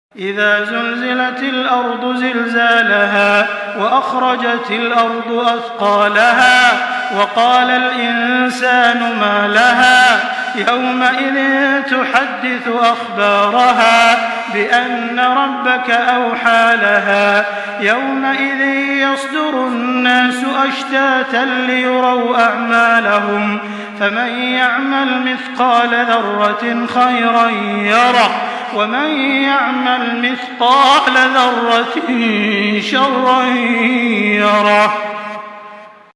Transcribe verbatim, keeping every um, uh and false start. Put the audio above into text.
إذا زلزلت الأرض زلزالها وأخرجت الأرض أثقالها وقال الإنسان ما لها يومئذ تحدث أخبارها بأن ربك أوحى لها يومئذ يصدر الناس أشتاتا ليروا أعمالهم فمن يعمل مثقال ذرة خيرا يره ومن يعمل مثقال ذرة شرا يره.